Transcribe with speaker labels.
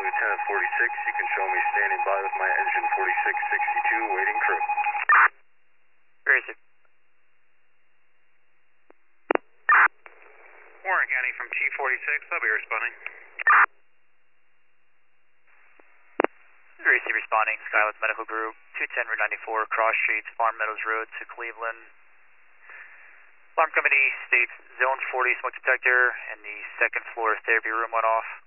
Speaker 1: Lieutenant 46. You can show me standing by with my engine 4662 waiting crew.
Speaker 2: Where is it?
Speaker 1: Warren County from T46. I'll be responding.
Speaker 2: Gracie responding. Skylight Medical Group, 210 Route 94, Cross Streets, Farm Meadows Road to Cleveland. Alarm company states Zone 40 smoke detector and the second floor therapy room went off.